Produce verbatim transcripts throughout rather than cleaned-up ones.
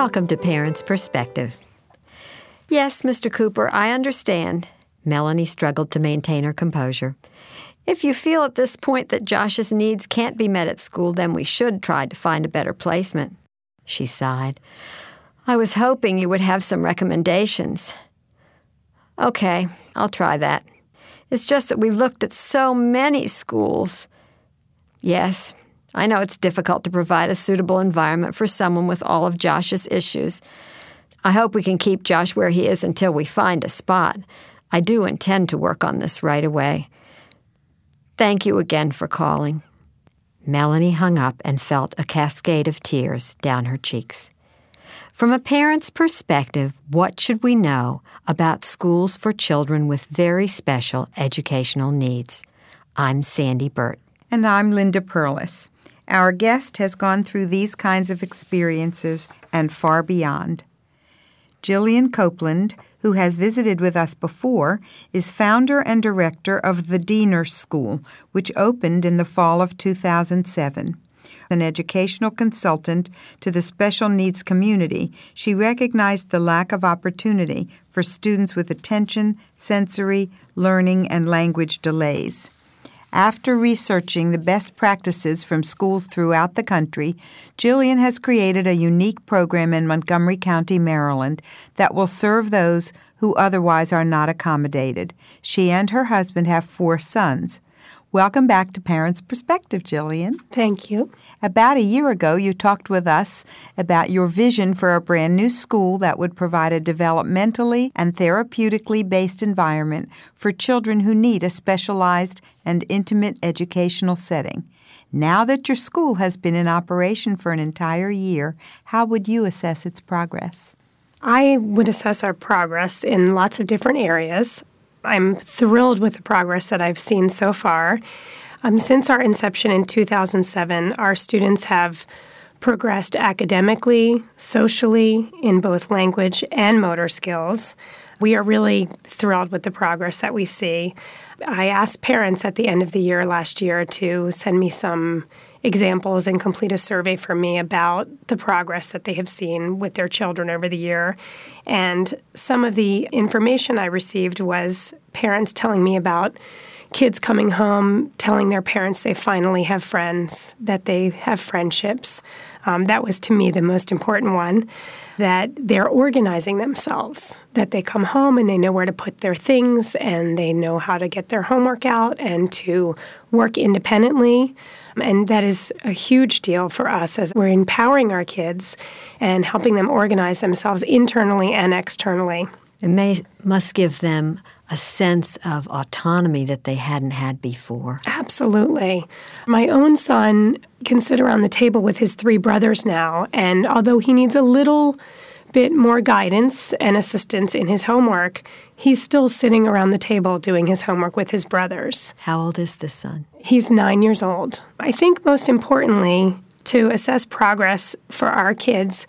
Welcome to Parents' Perspective. Yes, Mister Cooper, I understand. Melanie struggled to maintain her composure. If you feel at this point that Josh's needs can't be met at school, then we should try to find a better placement. She sighed. I was hoping you would have some recommendations. Okay, I'll try that. It's just that we've looked at so many schools. Yes, I know it's difficult to provide a suitable environment for someone with all of Josh's issues. I hope we can keep Josh where he is until we find a spot. I do intend to work on this right away. Thank you again for calling. Melanie hung up and felt a cascade of tears down her cheeks. From a parent's perspective, what should we know about schools for children with very special educational needs? I'm Sandy Burt. And I'm Linda Perlis. Our guest has gone through these kinds of experiences and far beyond. Jillian Copeland, who has visited with us before, is founder and director of the Diener School, which opened in the fall of two thousand seven. An educational consultant to the special needs community, she recognized the lack of opportunity for students with attention, sensory, learning, and language delays. After researching the best practices from schools throughout the country, Jillian has created a unique program in Montgomery County, Maryland, that will serve those who otherwise are not accommodated. She and her husband have four sons. Welcome back to Parents' Perspective, Jillian. Thank you. About a year ago, you talked with us about your vision for a brand new school that would provide a developmentally and therapeutically based environment for children who need a specialized and intimate educational setting. Now that your school has been in operation for an entire year, how would you assess its progress? I would assess our progress in lots of different areas. I'm thrilled with the progress that I've seen so far. Um, since our inception in two thousand seven, our students have progressed academically, socially, in both language and motor skills. We are really thrilled with the progress that we see. I asked parents at the end of the year last year to send me some examples and complete a survey for me about the progress that they have seen with their children over the year. And some of the information I received was parents telling me about kids coming home, telling their parents they finally have friends, that they have friendships. Um, that was, to me, the most important one, that they're organizing themselves, that they come home and they know where to put their things and they know how to get their homework out and to work independently. And that is a huge deal for us as we're empowering our kids and helping them organize themselves internally and externally. It may, must give them a sense of autonomy that they hadn't had before. Absolutely. My own son can sit around the table with his three brothers now, and although he needs a little bit more guidance and assistance in his homework, he's still sitting around the table doing his homework with his brothers. How old is this son? He's nine years old. I think most importantly, to assess progress for our kids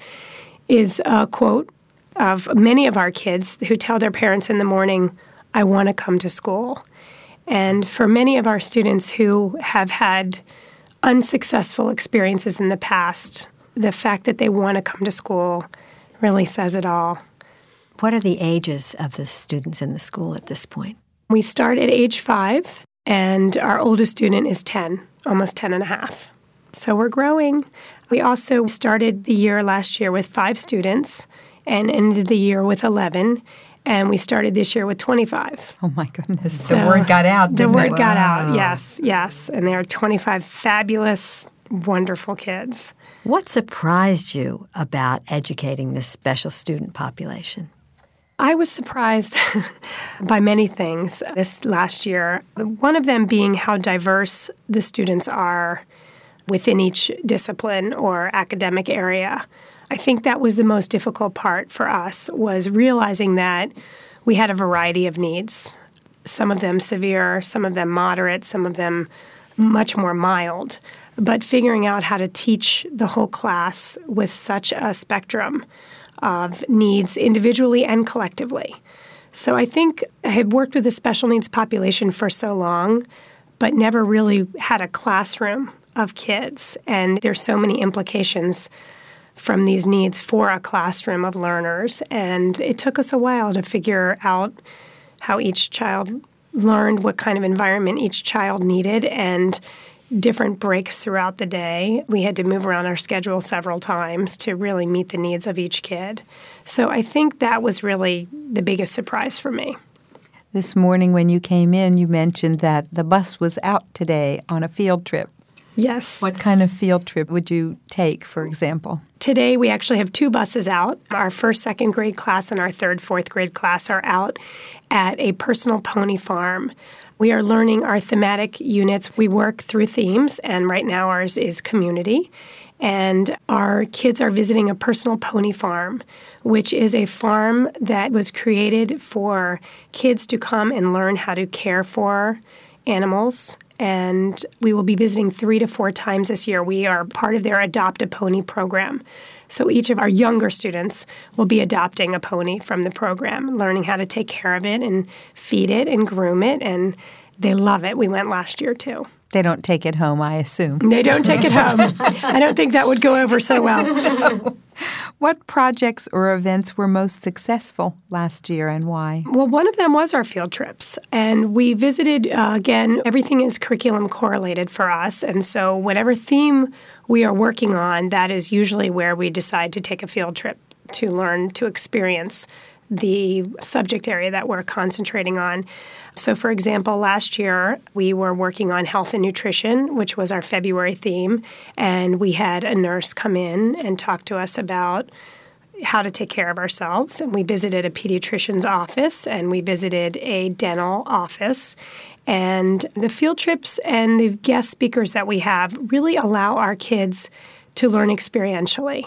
is a quote of many of our kids who tell their parents in the morning, I want to come to school. And for many of our students who have had unsuccessful experiences in the past, the fact that they want to come to school really says it all. What are the ages of the students in the school at this point? We start at age five, and our oldest student is ten, almost ten and a half. So we're growing. We also started the year last year with five students and ended the year with eleven, and we started this year with twenty-five. Oh, my goodness. So the word got out, didn't The word it? got Wow. out, yes, yes. And there are twenty-five fabulous, wonderful kids. What surprised you about educating this special student population? I was surprised by many things this last year, one of them being how diverse the students are within each discipline or academic area. I think that was the most difficult part for us, was realizing that we had a variety of needs, some of them severe, some of them moderate, some of them much more mild, but figuring out how to teach the whole class with such a spectrum of needs individually and collectively. So I think I had worked with the special needs population for so long, but never really had a classroom of kids. And there's so many implications from these needs for a classroom of learners. And it took us a while to figure out how each child learned, what kind of environment each child needed, and different breaks throughout the day. We had to move around our schedule several times to really meet the needs of each kid. So I think that was really the biggest surprise for me. This morning when you came in, you mentioned that the bus was out today on a field trip. Yes. What kind of field trip would you take, for example? Today we actually have two buses out. Our first, second grade class and our third, fourth grade class are out at a personal pony farm. We are learning our thematic units. We work through themes, and right now ours is community. And our kids are visiting a personal pony farm, which is a farm that was created for kids to come and learn how to care for animals. And we will be visiting three to four times this year. We are part of their Adopt a Pony program. So each of our younger students will be adopting a pony from the program, learning how to take care of it and feed it and groom it, and they love it. We went last year, too. They don't take it home, I assume. They don't take it home. I don't think that would go over so well. What projects or events were most successful last year and why? Well, one of them was our field trips. And we visited, uh, again, everything is curriculum correlated for us. And so whatever theme we are working on, that is usually where we decide to take a field trip to learn, to experience the subject area that we're concentrating on. So, for example, last year we were working on health and nutrition, which was our February theme, and we had a nurse come in and talk to us about how to take care of ourselves. And we visited a pediatrician's office, and we visited a dental office. And the field trips and the guest speakers that we have really allow our kids to learn experientially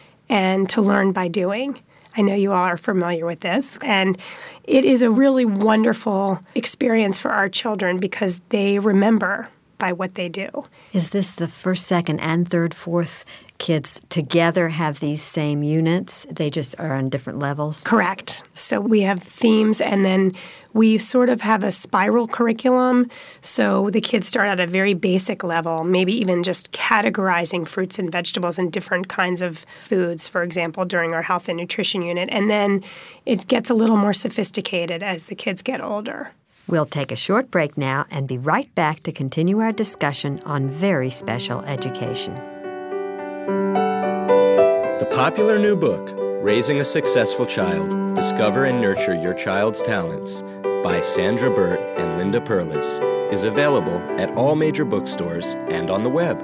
and to learn by doing. I know you all are familiar with this. And it is a really wonderful experience for our children because they remember by what they do. Is this the first, second, and third, fourth kids together have these same units? They just are on different levels? Correct. So we have themes, and then we sort of have a spiral curriculum. So the kids start at a very basic level, maybe even just categorizing fruits and vegetables and different kinds of foods, for example, during our health and nutrition unit. And then it gets a little more sophisticated as the kids get older. We'll take a short break now and be right back to continue our discussion on very special education. The popular new book, Raising a Successful Child, Discover and Nurture Your Child's Talents, by Sandra Burt and Linda Perlis, is available at all major bookstores and on the web.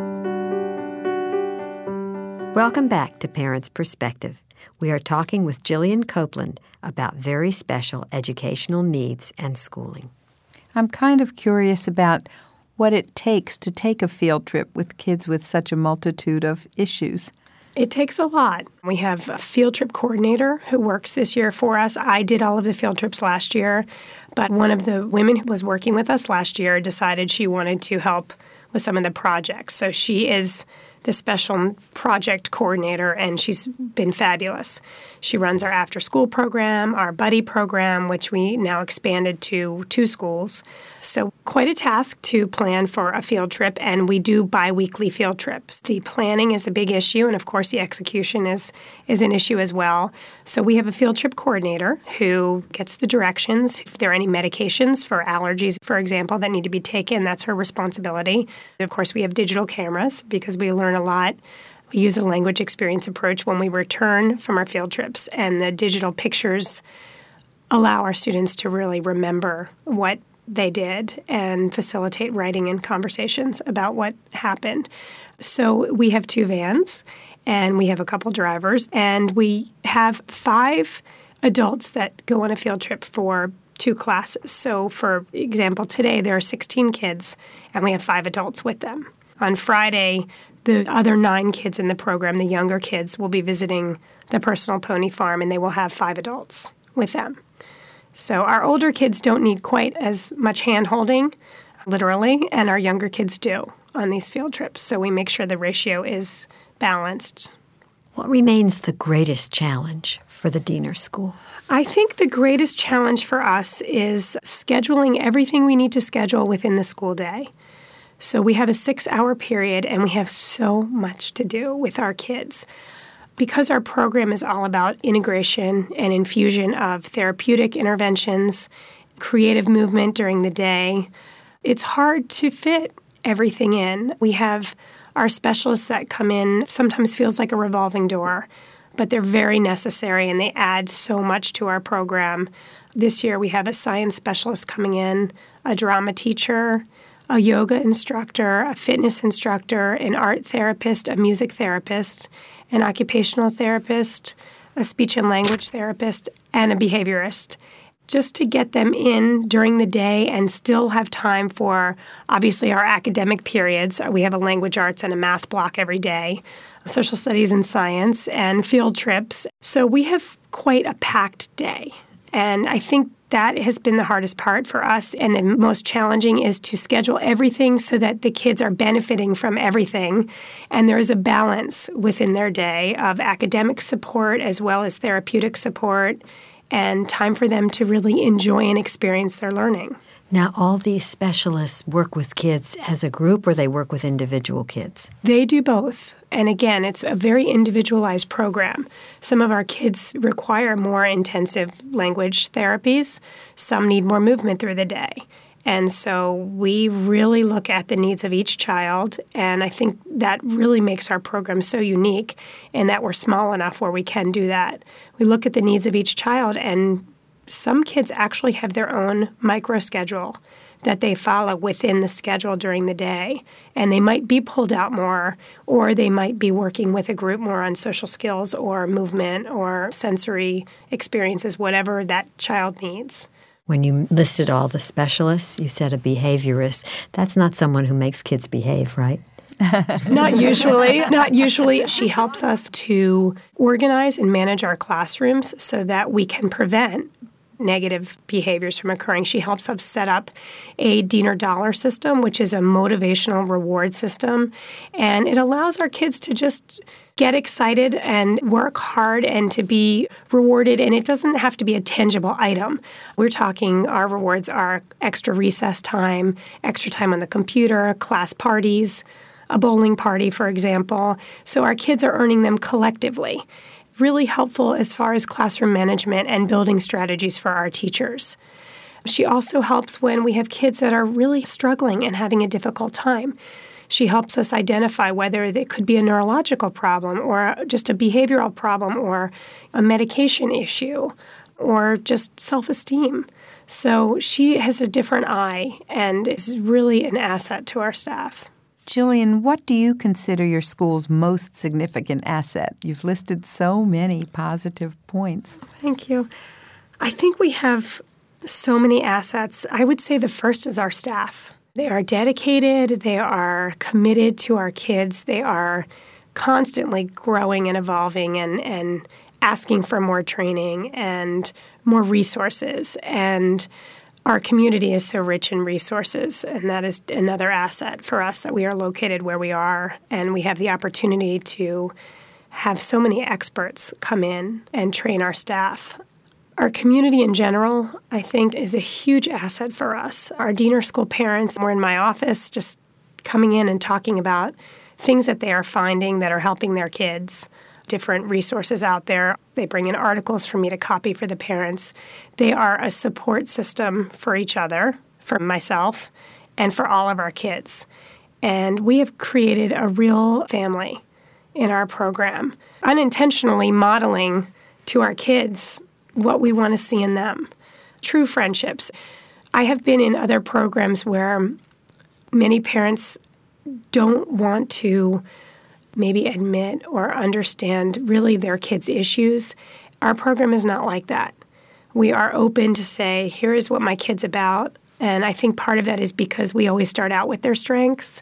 Welcome back to Parents' Perspective. We are talking with Jillian Copeland about very special educational needs and schooling. I'm kind of curious about what it takes to take a field trip with kids with such a multitude of issues. It takes a lot. We have a field trip coordinator who works this year for us. I did all of the field trips last year, but one of the women who was working with us last year decided she wanted to help with some of the projects. So she is the special project coordinator, and she's been fabulous. She runs our after-school program, our buddy program, which we now expanded to two schools. So quite a task to plan for a field trip, and we do biweekly field trips. The planning is a big issue, and of course the execution is, is an issue as well. So we have a field trip coordinator who gets the directions. If there are any medications for allergies, for example, that need to be taken, that's her responsibility. Of course, we have digital cameras because we learn a lot. We use a language experience approach when we return from our field trips, and the digital pictures allow our students to really remember what they did and facilitate writing and conversations about what happened. So we have two vans, and we have a couple drivers, and we have five adults that go on a field trip for two classes. So for example, today there are sixteen kids, and we have five adults with them. On Friday, the other nine kids in the program, the younger kids, will be visiting the personal pony farm, and they will have five adults with them. So our older kids don't need quite as much hand-holding, literally, and our younger kids do on these field trips. So we make sure the ratio is balanced. What remains the greatest challenge for the Diener School? I think the greatest challenge for us is scheduling everything we need to schedule within the school day. So we have a six-hour period, and we have so much to do with our kids. Because our program is all about integration and infusion of therapeutic interventions, creative movement during the day, it's hard to fit everything in. We have our specialists that come in, sometimes feels like a revolving door, but they're very necessary and they add so much to our program. This year we have a science specialist coming in, a drama teacher, a yoga instructor, a fitness instructor, an art therapist, a music therapist, an occupational therapist, a speech and language therapist, and a behaviorist, just to get them in during the day and still have time for, obviously, our academic periods. We have a language arts and a math block every day, social studies and science, and field trips. So we have quite a packed day. And I think that has been the hardest part for us, and the most challenging is to schedule everything so that the kids are benefiting from everything, and there is a balance within their day of academic support as well as therapeutic support and time for them to really enjoy and experience their learning. Now, all these specialists work with kids as a group, or they work with individual kids? They do both. And again, it's a very individualized program. Some of our kids require more intensive language therapies. Some need more movement through the day. And so we really look at the needs of each child, and I think that really makes our program so unique in that we're small enough where we can do that. We look at the needs of each child, and some kids actually have their own micro-schedule that they follow within the schedule during the day, and they might be pulled out more, or they might be working with a group more on social skills or movement or sensory experiences, whatever that child needs. When you listed all the specialists, you said a behaviorist. That's not someone who makes kids behave, right? Not usually. Not usually. She helps us to organize and manage our classrooms so that we can prevent negative behaviors from occurring. She helps us set up a Diener Dollar system, which is a motivational reward system, and it allows our kids to just get excited and work hard and to be rewarded, and it doesn't have to be a tangible item. We're talking our rewards are extra recess time, extra time on the computer, class parties, a bowling party, for example. So our kids are earning them collectively. Really helpful as far as classroom management and building strategies for our teachers. She also helps when we have kids that are really struggling and having a difficult time. She helps us identify whether it could be a neurological problem or just a behavioral problem or a medication issue or just self-esteem. So she has a different eye and is really an asset to our staff. Jillian, what do you consider your school's most significant asset? You've listed so many positive points. Thank you. I think we have so many assets. I would say the first is our staff. They are dedicated. They are committed to our kids. They are constantly growing and evolving and, and asking for more training and more resources. And our community is so rich in resources, and that is another asset for us that we are located where we are, and we have the opportunity to have so many experts come in and train our staff. Our community in general, I think, is a huge asset for us. Our Diener School parents were in my office just coming in and talking about things that they are finding that are helping their kids. Different resources out there. They bring in articles for me to copy for the parents. They are a support system for each other, for myself, and for all of our kids. And we have created a real family in our program, unintentionally modeling to our kids what we want to see in them. True friendships. I have been in other programs where many parents don't want to maybe admit or understand really their kids' issues. Our program is not like that. We are open to say, here is what my kid's about. And I think part of that is because we always start out with their strengths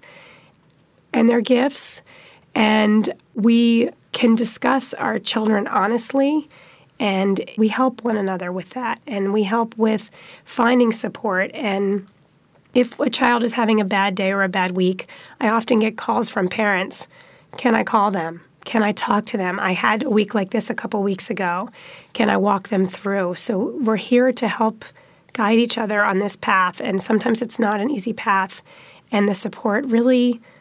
and their gifts. And we can discuss our children honestly, and we help one another with that. And we help with finding support. And if a child is having a bad day or a bad week, I often get calls from parents. Can I call them? Can I talk to them? I had a week like this a couple weeks ago. Can I walk them through? So we're here to help guide each other on this path, and sometimes it's not an easy path, and the support really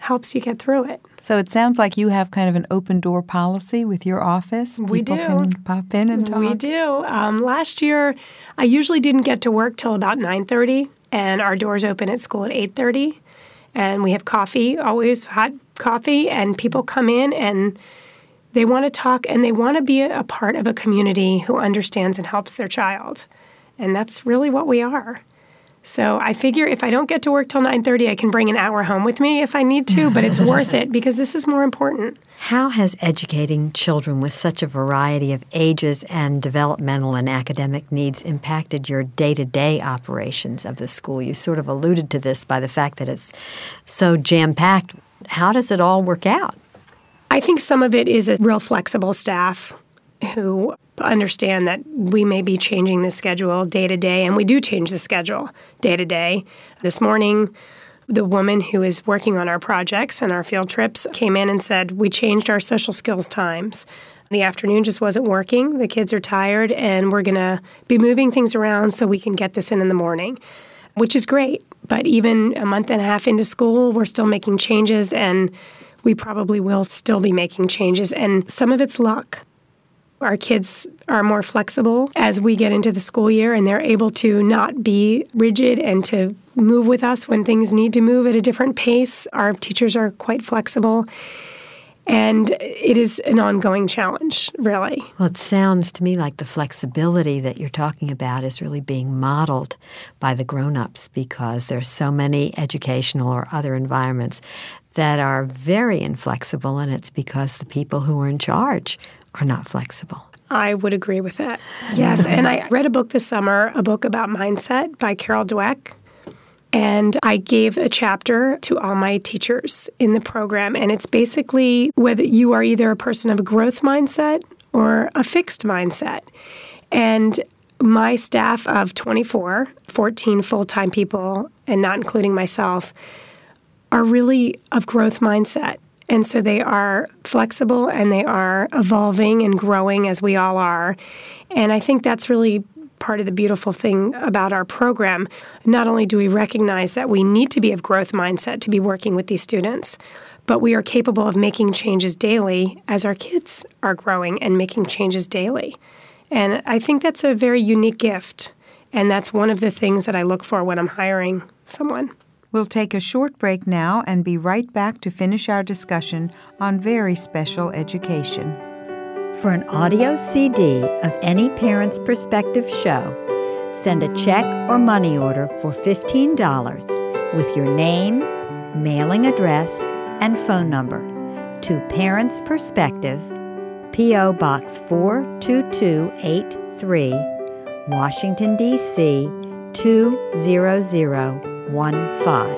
helps you get through it. So it sounds like you have kind of an open door policy with your office. We People do. can pop in and talk. We do. Um, last year, I usually didn't get to work till about nine thirty, and our doors open at school at eight thirty. And we have coffee, always hot coffee, and people come in and they want to talk and they want to be a part of a community who understands and helps their child. And that's really what we are. So I figure if I don't get to work till nine thirty, I can bring an hour home with me if I need to, but it's worth it because this is more important. How has educating children with such a variety of ages and developmental and academic needs impacted your day-to-day operations of the school? You sort of alluded to this by the fact that it's so jam-packed. How does it all work out? I think some of it is a real flexible staff who understand that we may be changing the schedule day to day, and we do change the schedule day to day. This morning, the woman who is working on our projects and our field trips came in and said, we changed our social skills times. The afternoon just wasn't working. The kids are tired, and we're going to be moving things around so we can get this in in the morning, which is great. But even a month and a half into school, we're still making changes, and we probably will still be making changes. And some of it's luck. Our kids are more flexible as we get into the school year, and they're able to not be rigid and to move with us when things need to move at a different pace. Our teachers are quite flexible, and it is an ongoing challenge, really. Well, it sounds to me like the flexibility that you're talking about is really being modeled by the grown-ups because there's so many educational or other environments that are very inflexible, and it's because the people who are in charge are not flexible. I would agree with that. Yes, and I read a book this summer, a book about mindset by Carol Dweck, and I gave a chapter to all my teachers in the program, and it's basically whether you are either a person of a growth mindset or a fixed mindset. And my staff of twenty-four, fourteen full-time people, and not including myself, are really of growth mindset. And so they are flexible and they are evolving and growing as we all are. And I think that's really part of the beautiful thing about our program. Not only do we recognize that we need to be of growth mindset to be working with these students, but we are capable of making changes daily as our kids are growing and making changes daily. And I think that's a very unique gift. And that's one of the things that I look for when I'm hiring someone. We'll take a short break now and be right back to finish our discussion on very special education. For an audio C D of any Parent's Perspective show, send a check or money order for fifteen dollars with your name, mailing address, and phone number to Parent's Perspective, P O. Box four two two eight three, Washington, D C two zero zero one five.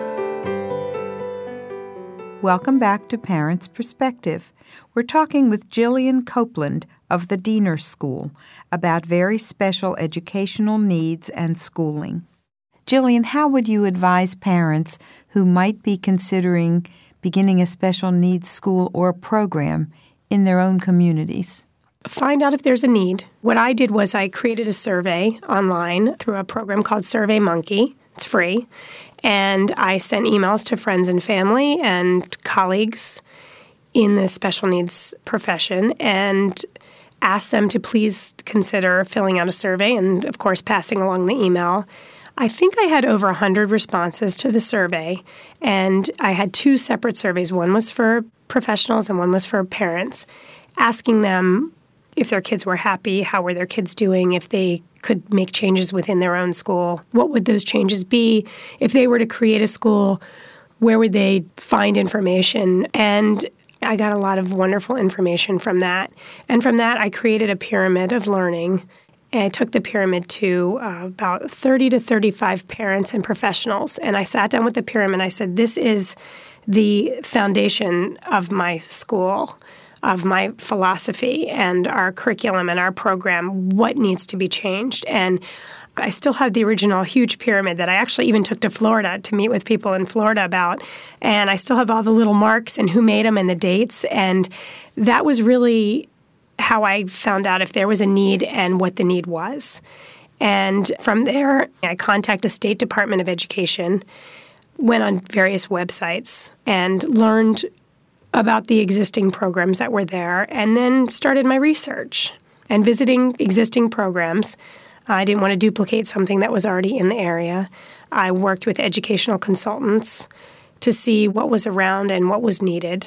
Welcome back to Parents' Perspective. We're talking with Jillian Copeland of the Diener School about very special educational needs and schooling. Jillian, how would you advise parents who might be considering beginning a special needs school or program in their own communities? Find out if there's a need. What I did was I created a survey online through a program called SurveyMonkey. It's free. And I sent emails to friends and family and colleagues in the special needs profession and asked them to please consider filling out a survey and, of course, passing along the email. I think I had over one hundred responses to the survey, and I had two separate surveys. One was for professionals and one was for parents, asking them if their kids were happy, how were their kids doing, if they could make changes within their own school, what would those changes be? If they were to create a school, where would they find information? And I got a lot of wonderful information from that. And from that, I created a pyramid of learning. And I took the pyramid to uh, about thirty to thirty-five parents and professionals. And I sat down with the pyramid. I said, this is the foundation of my school, of my philosophy and our curriculum and our program, what needs to be changed. And I still have the original huge pyramid that I actually even took to Florida to meet with people in Florida about. And I still have all the little marks and who made them and the dates. And that was really how I found out if there was a need and what the need was. And from there, I contacted the State Department of Education went on various websites and learned about the existing programs that were there, and then started my research and visiting existing programs. I didn't want to duplicate something that was already in the area. I worked with educational consultants to see what was around and what was needed.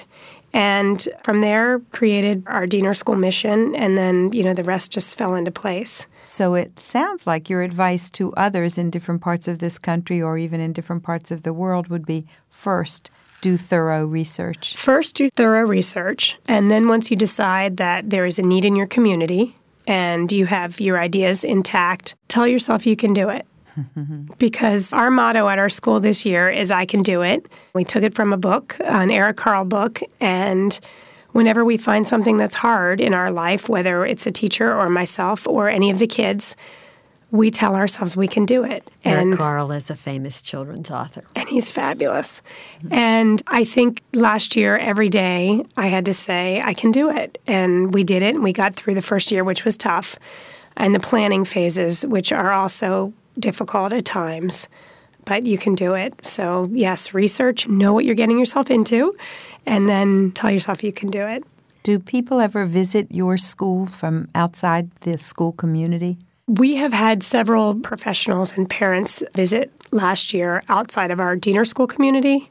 And from there, created our Diener School mission, and then, you know, the rest just fell into place. So it sounds like your advice to others in different parts of this country or even in different parts of the world would be, first, do thorough research. First, do thorough research. And then once you decide that there is a need in your community and you have your ideas intact, tell yourself you can do it. Because our motto at our school this year is, I can do it. We took it from a book, an Eric Carle book, and whenever we find something that's hard in our life, whether it's a teacher or myself or any of the kids, we tell ourselves we can do it. Eric and, Carle is a famous children's author. And he's fabulous. Mm-hmm. And I think last year, every day, I had to say, I can do it. And we did it, and we got through the first year, which was tough, and the planning phases, which are also difficult at times, but you can do it. So yes, research, know what you're getting yourself into, and then tell yourself you can do it. Do people ever visit your school from outside the school community? We have had several professionals and parents visit last year outside of our Diener School community,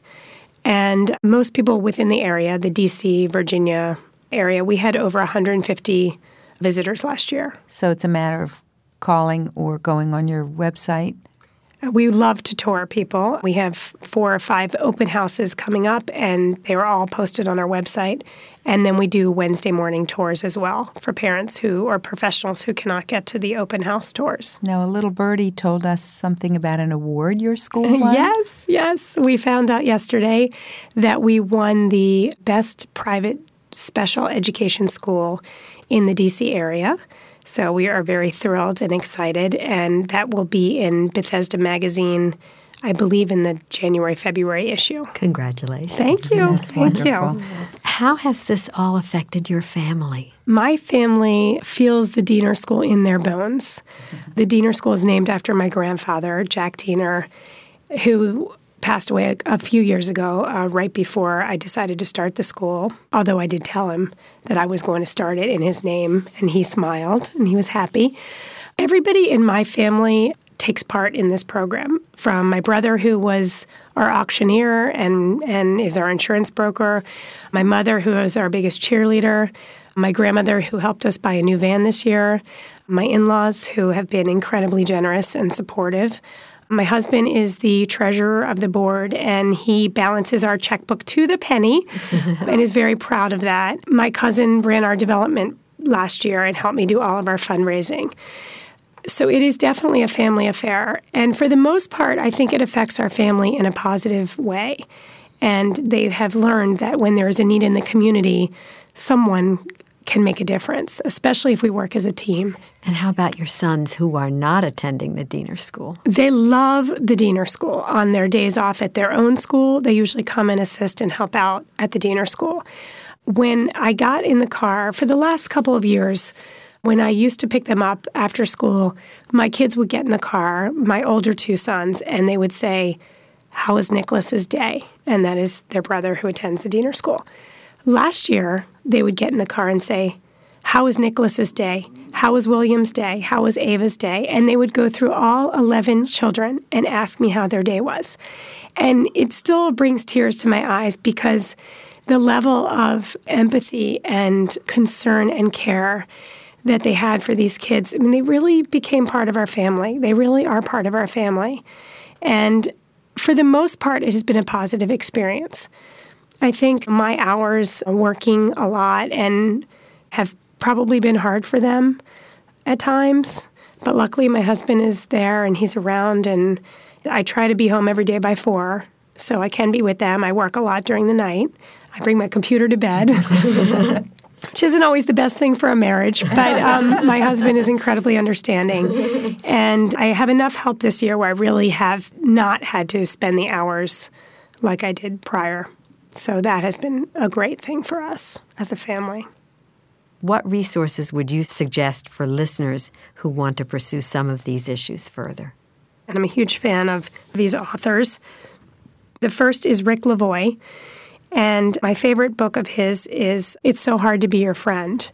and most people within the area, the D C, Virginia area, we had over one hundred fifty visitors last year. So it's a matter of calling or going on your website? We love to tour people. We have four or five open houses coming up, and they are all posted on our website. And then we do Wednesday morning tours as well for parents who or professionals who cannot get to the open house tours. Now, a little birdie told us something about an award your school won. Yes, yes. We found out yesterday that we won the best private special education school in the D C area. So we are very thrilled and excited, and that will be in Bethesda Magazine, I believe, in the January, February issue. Congratulations. Thank you. That's Thank wonderful. you. How has this all affected your family? My family feels the Diener School in their bones. The Diener School is named after my grandfather, Jack Diener, who passed away a, a few years ago, uh, right before I decided to start the school, although I did tell him that I was going to start it in his name, and he smiled, and he was happy. Everybody in my family takes part in this program, from my brother, who was our auctioneer and, and is our insurance broker, my mother, who is our biggest cheerleader, my grandmother, who helped us buy a new van this year, my in-laws, who have been incredibly generous and supportive. My husband is the treasurer of the board, and he balances our checkbook to the penny and is very proud of that. My cousin ran our development last year and helped me do all of our fundraising. So it is definitely a family affair. And for the most part, I think it affects our family in a positive way. And they have learned that when there is a need in the community, someone can make a difference, especially if we work as a team. And how about your sons who are not attending the Diener School? They love the Diener School. On their days off at their own school, they usually come and assist and help out at the Diener School. When I got in the car, for the last couple of years, when I used to pick them up after school, my kids would get in the car, my older two sons, and they would say, "How was Nicholas's day?" And that is their brother who attends the Diener School. Last year, they would get in the car and say, "How was Nicholas's day? How was William's day? How was Ava's day?" And they would go through all eleven children and ask me how their day was. And it still brings tears to my eyes because the level of empathy and concern and care that they had for these kids, I mean, they really became part of our family. They really are part of our family. And for the most part, it has been a positive experience. I think my hours working a lot and have probably been hard for them at times, but luckily my husband is there and he's around, and I try to be home every day by four, so I can be with them. I work a lot during the night. I bring my computer to bed, which isn't always the best thing for a marriage, but um, my husband is incredibly understanding, and I have enough help this year where I really have not had to spend the hours like I did prior. So that has been a great thing for us as a family. What resources would you suggest for listeners who want to pursue some of these issues further? And I'm a huge fan of these authors. The first is Rick Lavoie, and my favorite book of his is It's So Hard to Be Your Friend.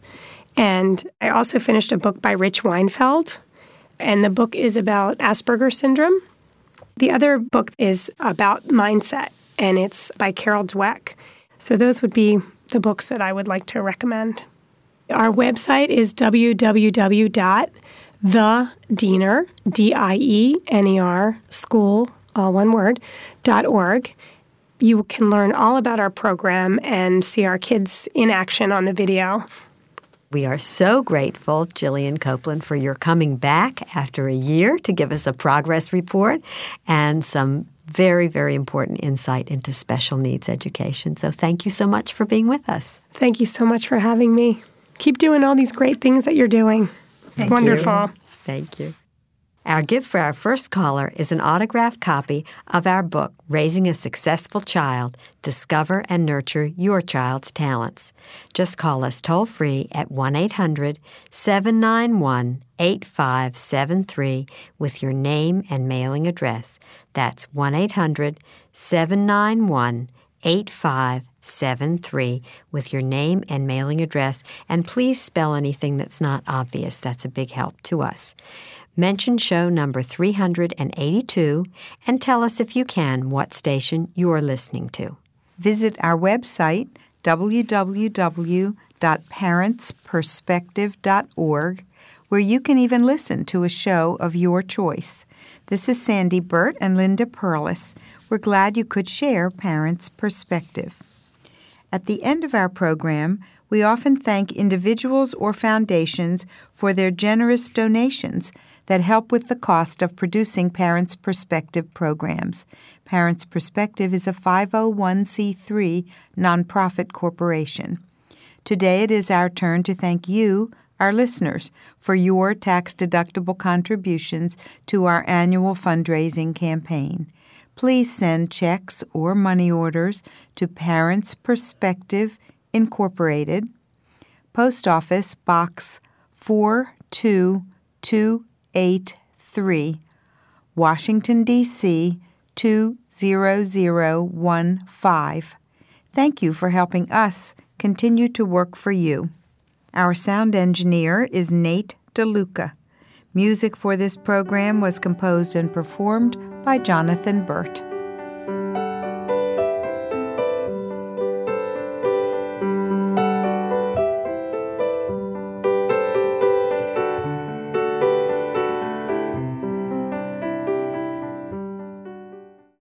And I also finished a book by Rich Weinfeld, and the book is about Asperger's syndrome. The other book is about mindset, and it's by Carol Dweck. So those would be the books that I would like to recommend. Our website is w w w dot the diener, D I E N E R, school, all one word, dot org. You can learn all about our program and see our kids in action on the video. We are so grateful, Jillian Copeland, for your coming back after a year to give us a progress report and some very, very important insight into special needs education. So thank you so much for being with us. Thank you so much for having me. Keep doing all these great things that you're doing. It's Thank wonderful. you. Thank you. Our gift for our first caller is an autographed copy of our book, Raising a Successful Child, Discover and Nurture Your Child's Talents. Just call us toll-free at one eight hundred seven nine one eight five seven three with your name and mailing address. That's one eight hundred seven nine one eight five seven three with your name and mailing address. And please spell anything that's not obvious. That's a big help to us. Mention show number three hundred eighty-two and tell us, if you can, what station you're listening to. Visit our website, w w w dot parents perspective dot org, where you can even listen to a show of your choice. This is Sandy Burt and Linda Perlis. We're glad you could share Parents' Perspective. At the end of our program, we often thank individuals or foundations for their generous donations that help with the cost of producing Parents' Perspective programs. Parents' Perspective is a five oh one c three nonprofit corporation. Today it is our turn to thank you, our listeners, for your tax-deductible contributions to our annual fundraising campaign. Please send checks or money orders to Parents' Perspective, Incorporated, Post Office Box four two two eight three, Washington, D C two zero zero one five. Thank you for helping us continue to work for you. Our sound engineer is Nate DeLuca. Music for this program was composed and performed by Jonathan Burt.